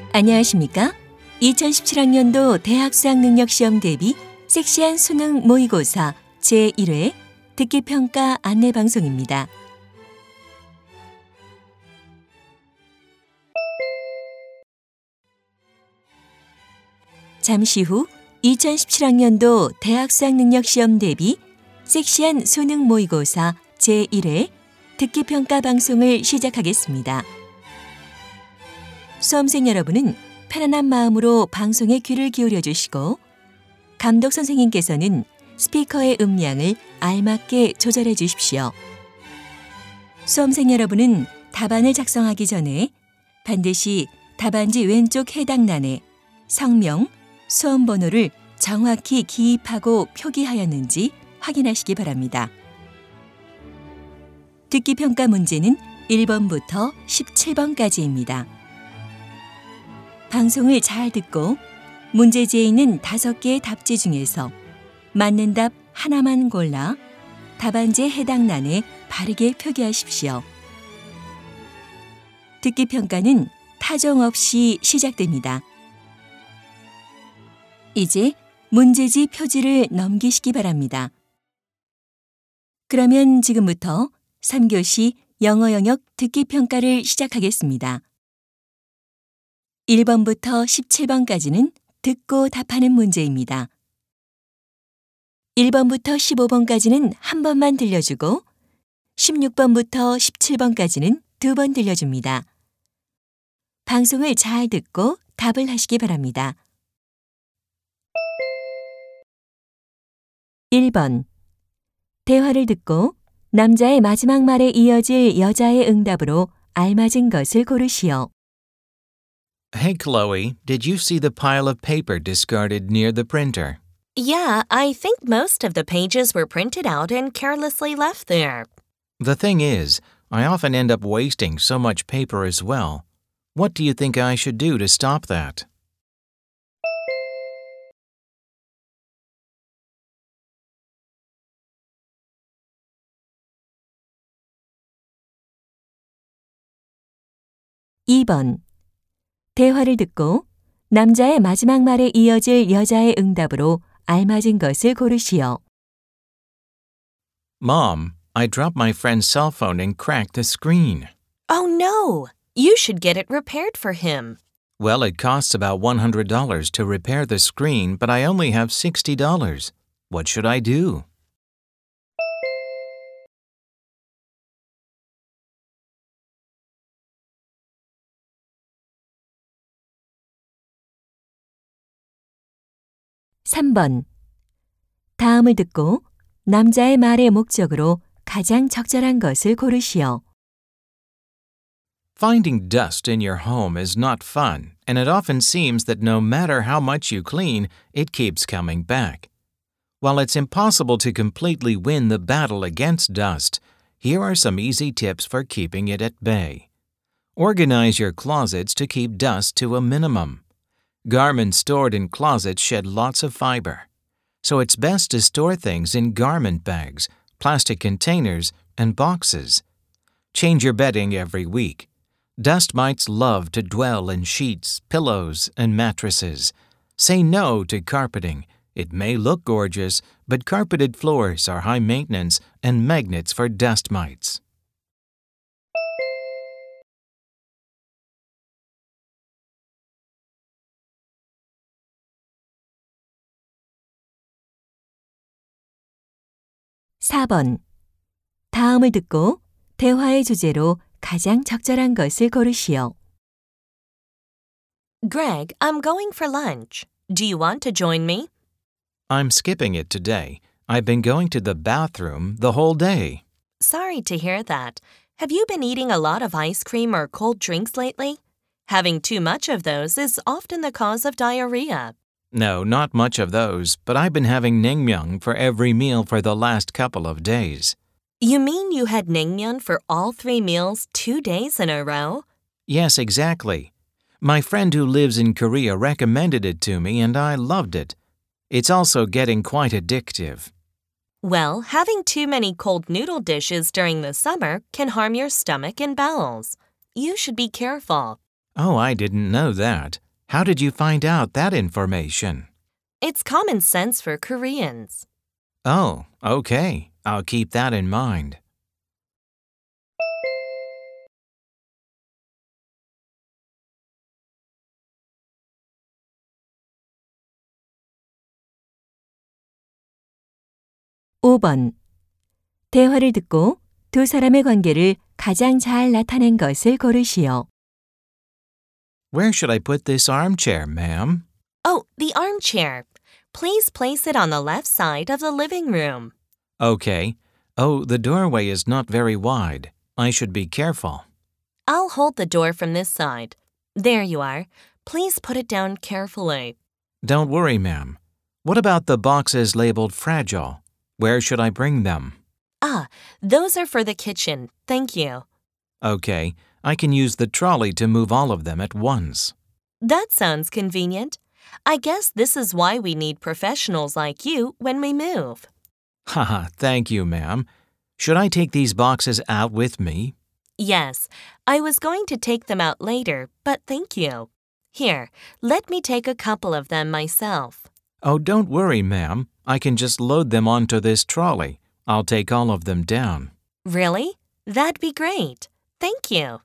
안녕하십니까? 2017학년도 대학 수학능력시험 대비 섹시한 수능 모의고사 제1회 듣기평가 안내방송입니다. 잠시 후 2017학년도 대학 수학능력시험 대비 섹시한 수능 모의고사 제1회 듣기평가 방송을 시작하겠습니다. 수험생 여러분은 편안한 마음으로 방송에 귀를 기울여 주시고 감독 선생님께서는 스피커의 음량을 알맞게 조절해 주십시오. 수험생 여러분은 답안을 작성하기 전에 반드시 답안지 왼쪽 해당란에 성명, 수험번호를 정확히 기입하고 표기하였는지 확인하시기 바랍니다. 듣기평가 문제는 1번부터 17번까지입니다. 방송을 잘 듣고 문제지에 있는 5개의 답지 중에서 맞는 답 하나만 골라 답안지에 해당란에 바르게 표기하십시오. 듣기평가는 타종 없이 시작됩니다. 이제 문제지 표지를 넘기시기 바랍니다. 그러면 지금부터 3교시 영어 영역 듣기평가를 시작하겠습니다. 1번부터 17번까지는 듣고 답하는 문제입니다. 1번부터 15번까지는 한 번만 들려주고 16번부터 17번까지는 2번 들려줍니다. 방송을 잘 듣고 답을 하시기 바랍니다. 1번. 대화를 듣고 남자의 마지막 말에 이어질 여자의 응답으로 알맞은 것을 고르시오. Hey, Chloe, did you see the pile of paper discarded near the printer? Yeah, I think most of the pages were printed out and carelessly left there. The thing is, I often end up wasting so much paper as well. What do you think I should do to stop that? (2번) 대화를 듣고 남자의 마지막 말에 이어질 여자의 응답으로 알맞은 것을 고르시오. Mom, I dropped my friend's cell phone and cracked the screen. Oh no! You should get it repaired for him. Well, it costs about $100 to repair the screen, but I only have $60. What should I do? (3번) 다음을 듣고 남자의 말의 목적으로 가장 적절한 것을 고르시오. Finding dust in your home is not fun, and it often seems that no matter how much you clean, it keeps coming back. While it's impossible to completely win the battle against dust, here are some easy tips for keeping it at bay. Organize your closets to keep dust to a minimum. Garments stored in closets shed lots of fiber, so it's best to store things in garment bags, plastic containers, and boxes. Change your bedding every week. Dust mites love to dwell in sheets, pillows, and mattresses. Say no to carpeting. It may look gorgeous, but carpeted floors are high maintenance and magnets for dust mites. (4번) 다음을 듣고 대화의 주제로 가장 적절한 것을 고르시오. Greg, I'm going for lunch. Do you want to join me? I'm skipping it today. I've been going to the bathroom the whole day. Sorry to hear that. Have you been eating a lot of ice cream or cold drinks lately? Having too much of those is often the cause of diarrhea. No, not much of those, but I've been having naengmyeon for every meal for the last couple of days. You mean you had naengmyeon for all 3 meals 2 days in a row? Yes, exactly. My friend who lives in Korea recommended it to me and I loved it. It's also getting quite addictive. Well, having too many cold noodle dishes during the summer can harm your stomach and bowels. You should be careful. Oh, I didn't know that. How did you find out that information? It's common sense for Koreans. Oh, okay. I'll keep that in mind. (5번) 대화를 듣고 두 사람의 관계를 가장 잘 나타낸 것을 고르시오. Where should I put this armchair, ma'am? Oh, the armchair. Please place it on the left side of the living room. Okay. Oh, the doorway is not very wide. I should be careful. I'll hold the door from this side. There you are. Please put it down carefully. Don't worry, ma'am. What about the boxes labeled fragile? Where should I bring them? Ah, those are for the kitchen. Thank you. Okay, I can use the trolley to move all of them at once. That sounds convenient. I guess this is why we need professionals like you when we move. Haha, thank you, ma'am. Should I take these boxes out with me? Yes, I was going to take them out later, but thank you. Here, let me take a couple of them myself. Oh, don't worry, ma'am. I can just load them onto this trolley. I'll take all of them down. Really? That'd be great. Thank you.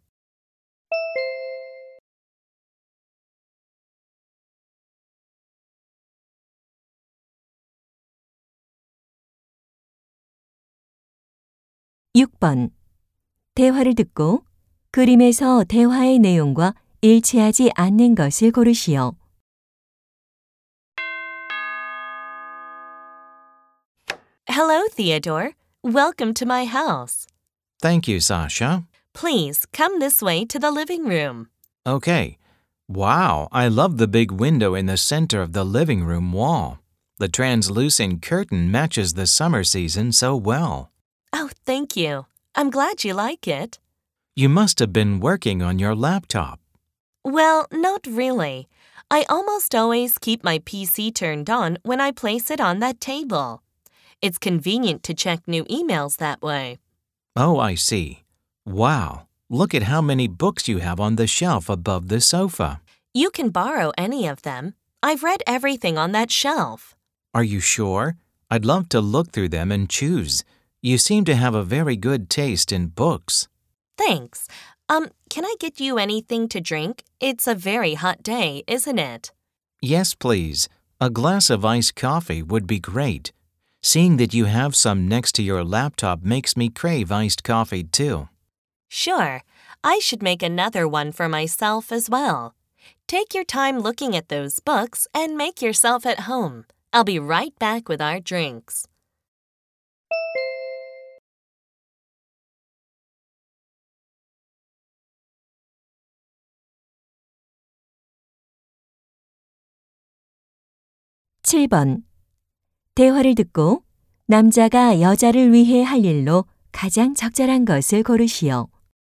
(6번) 대화를 듣고 그림에서 대화의 내용과 일치하지 않는 것을 고르시오. Hello, Theodore. Welcome to my house. Thank you, Sasha. Please come this way to the living room. Okay. Wow, I love the big window in the center of the living room wall. The translucent curtain matches the summer season so well. Oh, thank you. I'm glad you like it. You must have been working on your laptop. Well, not really. I almost always keep my PC turned on when I place it on that table. It's convenient to check new emails that way. Oh, I see. Wow, look at how many books you have on the shelf above the sofa. You can borrow any of them. I've read everything on that shelf. Are you sure? I'd love to look through them and choose. You seem to have a very good taste in books. Thanks. Can I get you anything to drink? It's a very hot day, isn't it? Yes, please. A glass of iced coffee would be great. Seeing that you have some next to your laptop makes me crave iced coffee too. Sure. I should make another one for myself as well. Take your time looking at those books and make yourself at home. I'll be right back with our drinks. (7번) 대화를 듣고 남자가 여자를 위해 할 일로 가장 적절한 것을 고르시오.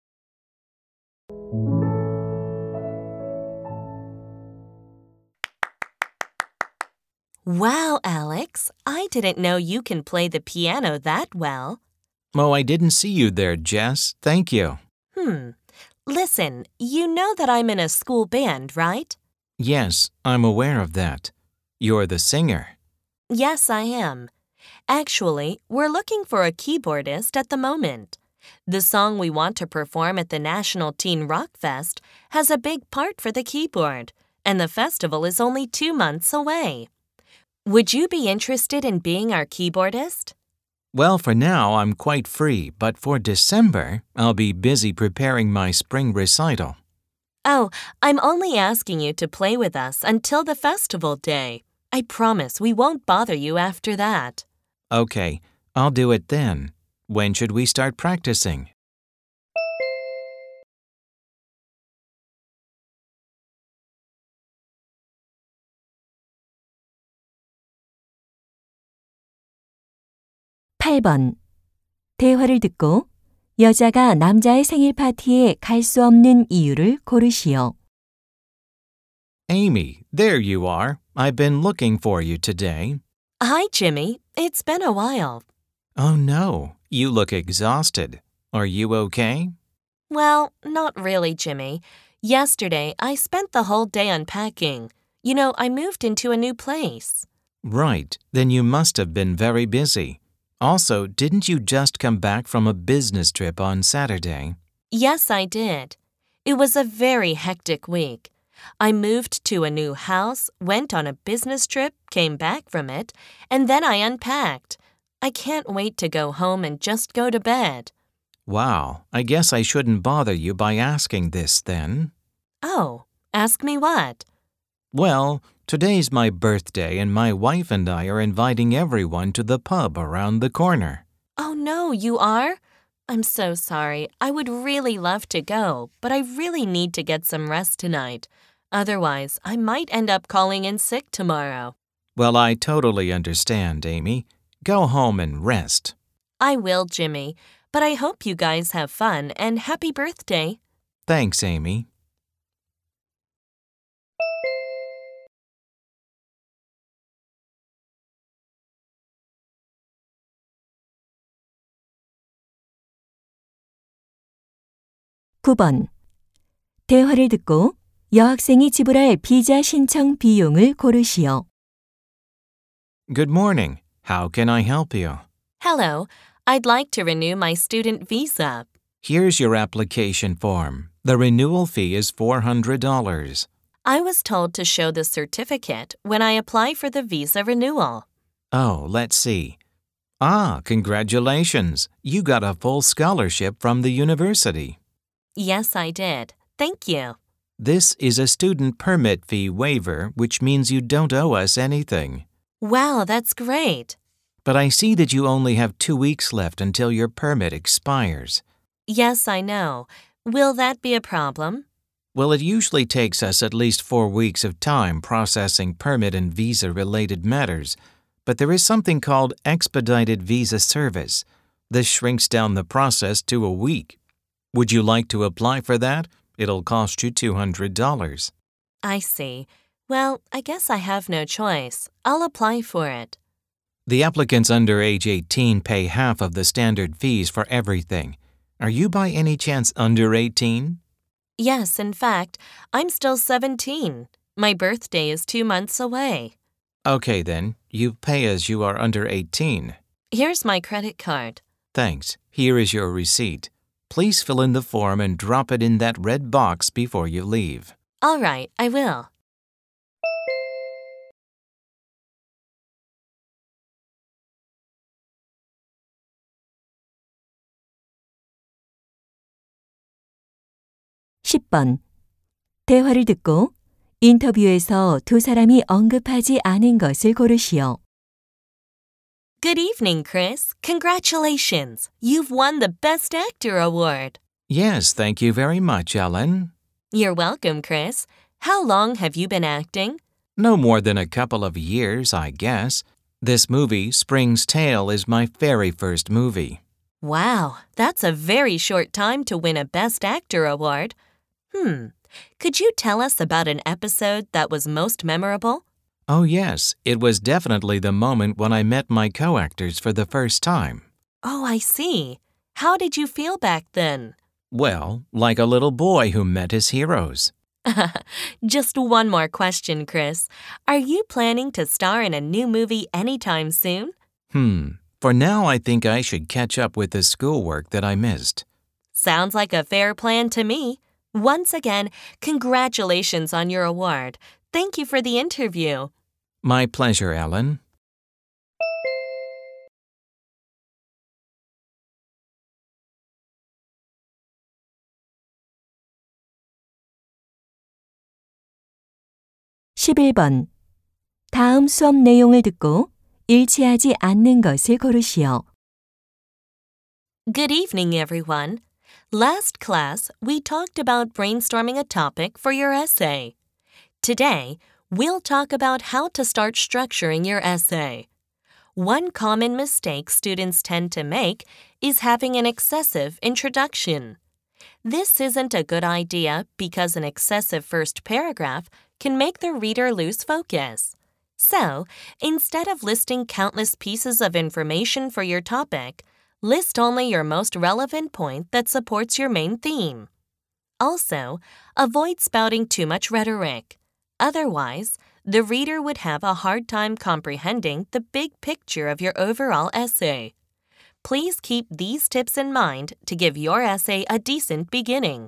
Wow, Alex. I didn't know you can play the piano that well. Oh, I didn't see you there, Jess. Thank you. Listen, you know that I'm in a school band, right? Yes, I'm aware of that. You're the singer. Yes, I am. Actually, we're looking for a keyboardist at the moment. The song we want to perform at the National Teen Rock Fest has a big part for the keyboard, and the festival is only 2 months away. Would you be interested in being our keyboardist? Well, for now, I'm quite free, but for December, I'll be busy preparing my spring recital. Oh, I'm only asking you to play with us until the festival day. I promise we won't bother you after that. Okay, I'll do it then. When should we start practicing? (8번) 대화를 듣고 여자가 남자의 생일 파티에 갈 수 없는 이유를 고르시오. Amy, there you are. I've been looking for you today. Hi, Jimmy. It's been a while. Oh no, you look exhausted. Are you okay? Well, not really, Jimmy. Yesterday, I spent the whole day unpacking. You know, I moved into a new place. Right, then you must have been very busy. Also, didn't you just come back from a business trip on Saturday? Yes, I did. It was a very hectic week. I moved to a new house, went on a business trip, came back from it, and then I unpacked. I can't wait to go home and just go to bed. Wow, I guess I shouldn't bother you by asking this then. Oh, ask me what? Well, today's my birthday and my wife and I are inviting everyone to the pub around the corner. Oh no, you are? I'm so sorry. I would really love to go, but I really need to get some rest tonight. Otherwise, I might end up calling in sick tomorrow. Well, I totally understand, Amy. Go home and rest. I will, Jimmy, but I hope you guys have fun and happy birthday. Thanks, Amy. (9번) 대화를 듣고 여학생이 지불할 비자 신청 비용을 고르시오. Good morning. How can I help you? Hello, I'd like to renew my student visa. Here's your application form. The renewal fee is $400. I was told to show the certificate when I apply for the visa renewal. Oh, let's see. Congratulations. You got a full scholarship from the university. Yes, I did. Thank you. This is a student permit fee waiver, which means you don't owe us anything. Wow, that's great. But I see that you only have 2 weeks left until your permit expires. Yes, I know. Will that be a problem? Well, it usually takes us at least 4 weeks of time processing permit and visa-related matters, but there is something called expedited visa service. This shrinks down the process to a week. Would you like to apply for that? It'll cost you $200. I see. Well, I guess I have no choice. I'll apply for it. The applicants under age 18 pay half of the standard fees for everything. Are you by any chance under 18? Yes, in fact, I'm still 17. My birthday is 2 months away. Okay then, you pay as you are under 18. Here's my credit card. Thanks. Here is your receipt. Please fill in the form and drop it in that red box before you leave. All right, I will. (10번) 대화를 듣고 인터뷰에서 두 사람이 언급하지 않은 것을 고르시오. Good evening, Chris. Congratulations. You've won the Best Actor award. Yes, thank you very much, Ellen. You're welcome, Chris. How long have you been acting? No more than a couple of years, I guess. This movie, Spring's Tale, is my very first movie. Wow, that's a very short time to win a Best Actor award. Could you tell us about an episode that was most memorable? Oh yes, it was definitely the moment when I met my co-actors for the first time. Oh, I see. How did you feel back then? Well, like a little boy who met his heroes. Just one more question, Chris. Are you planning to star in a new movie anytime soon? For now I think I should catch up with the schoolwork that I missed. Sounds like a fair plan to me. Once again, congratulations on your award. Thank you for the interview. My pleasure, Ellen. (11번) 다음 수업 내용을 듣고 일치하지 않는 것을 고르시오. Good evening, everyone. Last class, we talked about brainstorming a topic for your essay. Today, we'll talk about how to start structuring your essay. One common mistake students tend to make is having an excessive introduction. This isn't a good idea because an excessive first paragraph can make the reader lose focus. So, instead of listing countless pieces of information for your topic, list only your most relevant point that supports your main theme. Also, avoid spouting too much rhetoric. Otherwise, the reader would have a hard time comprehending the big picture of your overall essay. Please keep these tips in mind to give your essay a decent beginning.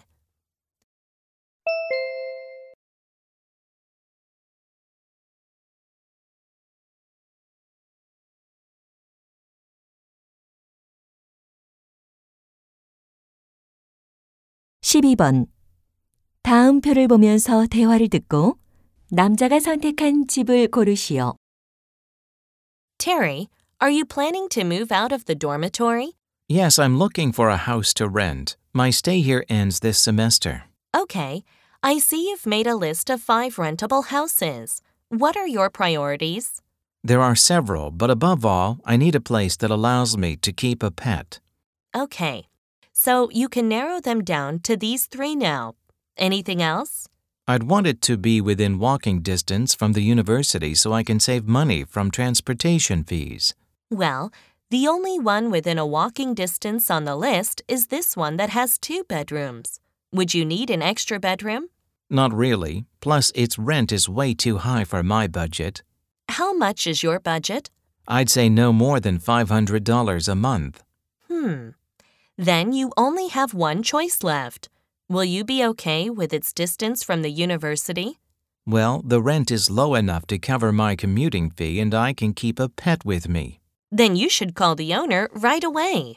(12번) 다음 표를 보면서 대화를 듣고 남자가 선택한 집을 고르시오. Terry, are you planning to move out of the dormitory? Yes, I'm looking for a house to rent. My stay here ends this semester. Okay, I see you've made a list of 5 rentable houses. What are your priorities? There are several, but above all, I need a place that allows me to keep a pet. Okay, so you can narrow them down to these 3 now. Anything else? I'd want it to be within walking distance from the university so I can save money from transportation fees. Well, the only one within a walking distance on the list is this one that has 2 bedrooms. Would you need an extra bedroom? Not really, plus its rent is way too high for my budget. How much is your budget? I'd say no more than $500 a month. Then you only have one choice left. Will you be okay with its distance from the university? Well, the rent is low enough to cover my commuting fee and I can keep a pet with me. Then you should call the owner right away.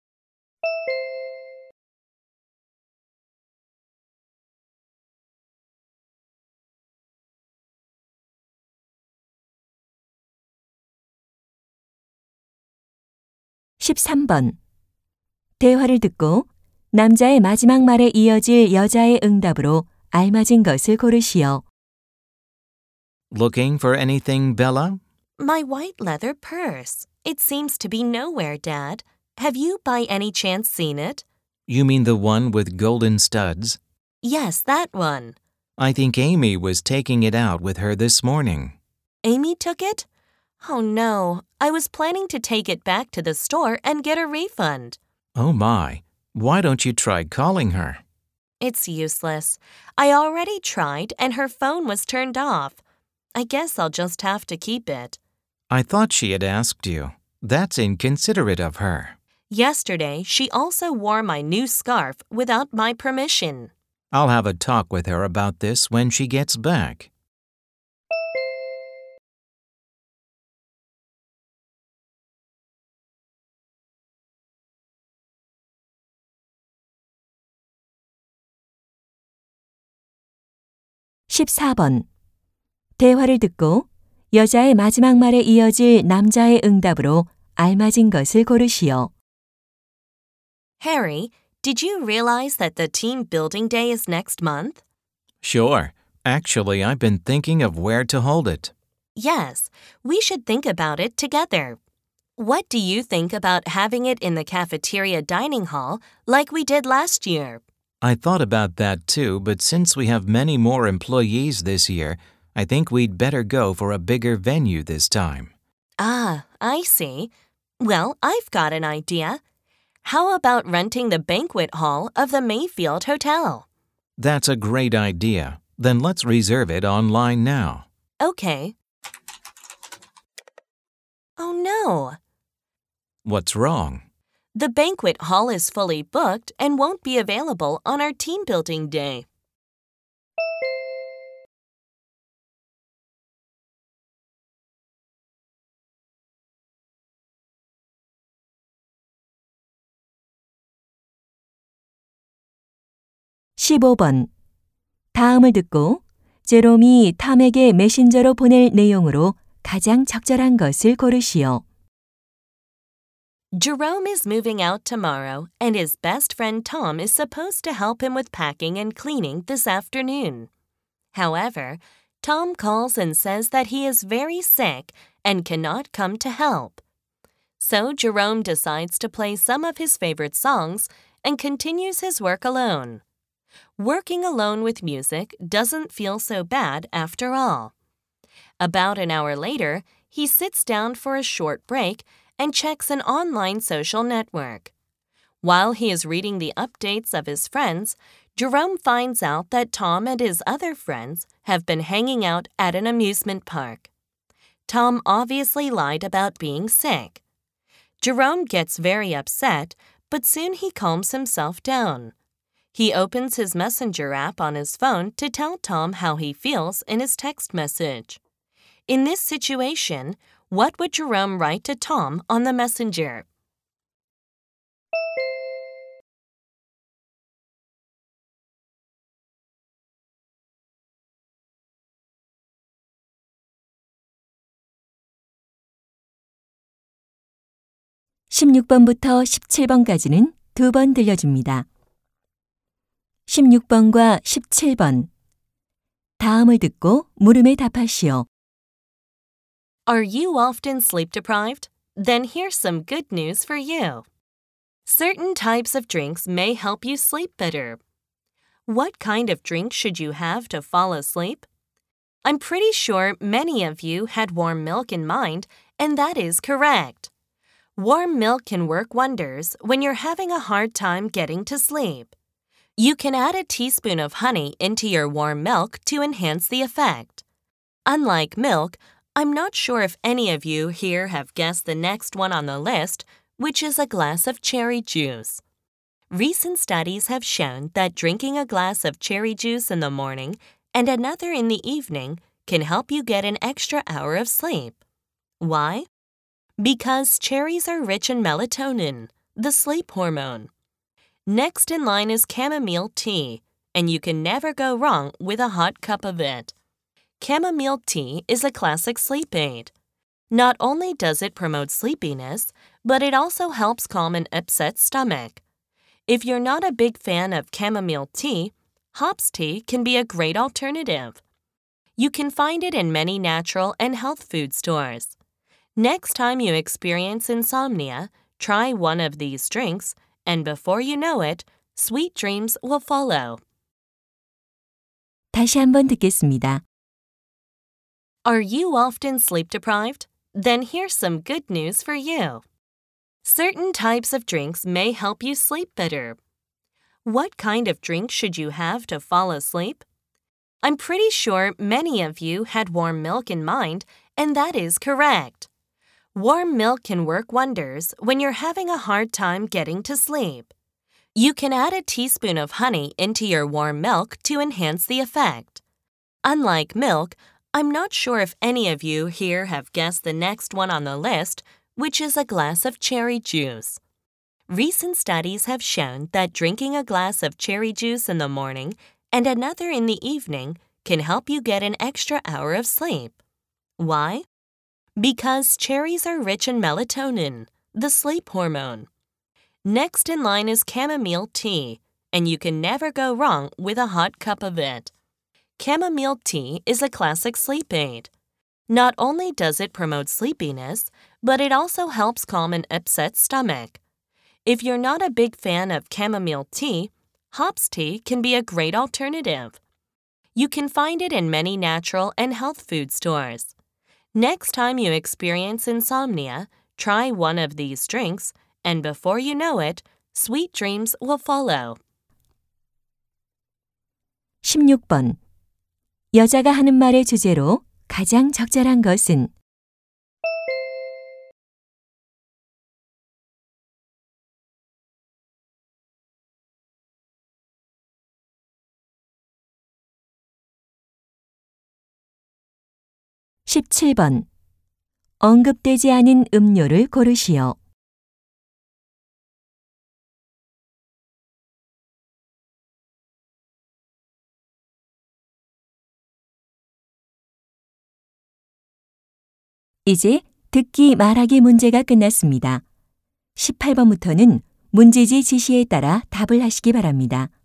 (13번) 대화를 듣고 남자의 마지막 말에 이어질 여자의 응답으로 알맞은 것을 고르시오. Looking for anything, Bella? My white leather purse. It seems to be nowhere, Dad. Have you by any chance seen it? You mean the one with golden studs? Yes, that one. I think Amy was taking it out with her this morning. Amy took it? Oh no, I was planning to take it back to the store and get a refund. Oh my, why don't you try calling her? It's useless. I already tried and her phone was turned off. I guess I'll just have to keep it. I thought she had asked you. That's inconsiderate of her. Yesterday, she also wore my new scarf without my permission. I'll have a talk with her about this when she gets back. (14번) 대화를 듣고 여자의 마지막 말에 이어질 남자의 응답으로 알맞은 것을 고르시오. Harry, did you realize that the team building day is next month? Sure. Actually, I've been thinking of where to hold it. Yes, we should think about it together. What do you think about having it in the cafeteria dining hall like we did last year? I thought about that too, but since we have many more employees this year, I think we'd better go for a bigger venue this time. Ah, I see. Well, I've got an idea. How about renting the banquet hall of the Mayfield Hotel? That's a great idea. Then let's reserve it online now. Okay. Oh no. What's wrong? The banquet hall is fully booked and won't be available on our team building day. (15번) 다음을 듣고 제롬이 탐에게 메신저로 보낼 내용으로 가장 적절한 것을 고르시오. Jerome is moving out tomorrow, and his best friend Tom is supposed to help him with packing and cleaning this afternoon. However, Tom calls and says that he is very sick and cannot come to help. So Jerome decides to play some of his favorite songs and continues his work alone. Working alone with music doesn't feel so bad after all. About an hour later, he sits down for a short break and checks an online social network. While he is reading the updates of his friends, Jerome finds out that Tom and his other friends have been hanging out at an amusement park. Tom obviously lied about being sick. Jerome gets very upset, but soon he calms himself down. He opens his Messenger app on his phone to tell Tom how he feels in his text message. In this situation, what would Jerome write to Tom on the Messenger? (16번부터 17번까지는 두 번 들려줍니다. 16번과 17번. 다음을 듣고 물음에 답하시오. Are you often sleep deprived? Then here's some good news for you. Certain types of drinks may help you sleep better. What kind of drink should you have to fall asleep? I'm pretty sure many of you had warm milk in mind, and that is correct. Warm milk can work wonders when you're having a hard time getting to sleep. You can add a teaspoon of honey into your warm milk to enhance the effect. Unlike milk, I'm not sure if any of you here have guessed the next one on the list, which is a glass of cherry juice. Recent studies have shown that drinking a glass of cherry juice in the morning and another in the evening can help you get an extra hour of sleep. Why? Because cherries are rich in melatonin, the sleep hormone. Next in line is chamomile tea, and you can never go wrong with a hot cup of it. Chamomile tea is a classic sleep aid. Not only does it promote sleepiness, but it also helps calm an upset stomach. If you're not a big fan of chamomile tea, hops tea can be a great alternative. You can find it in many natural and health food stores. Next time you experience insomnia, try one of these drinks, and before you know it, sweet dreams will follow. 다시 한번 듣겠습니다. Are you often sleep deprived? Then here's some good news for you. Certain types of drinks may help you sleep better. What kind of drink should you have to fall asleep? I'm pretty sure many of you had warm milk in mind, and that is correct. Warm milk can work wonders when you're having a hard time getting to sleep. You can add a teaspoon of honey into your warm milk to enhance the effect. Unlike milk, I'm not sure if any of you here have guessed the next one on the list, which is a glass of cherry juice. Recent studies have shown that drinking a glass of cherry juice in the morning and another in the evening can help you get an extra hour of sleep. Why? Because cherries are rich in melatonin, the sleep hormone. Next in line is chamomile tea, and you can never go wrong with a hot cup of it. Chamomile tea is a classic sleep aid. Not only does it promote sleepiness, but it also helps calm an upset stomach. If you're not a big fan of chamomile tea, hops tea can be a great alternative. You can find it in many natural and health food stores. Next time you experience insomnia, try one of these drinks, and before you know it, sweet dreams will follow. 16번. 여자가 하는 말의 주제로 가장 적절한 것은? (17번) 언급되지 않은 음료를 고르시오. 이제 듣기 말하기 문제가 끝났습니다. 18번부터는 문제지 지시에 따라 답을 하시기 바랍니다.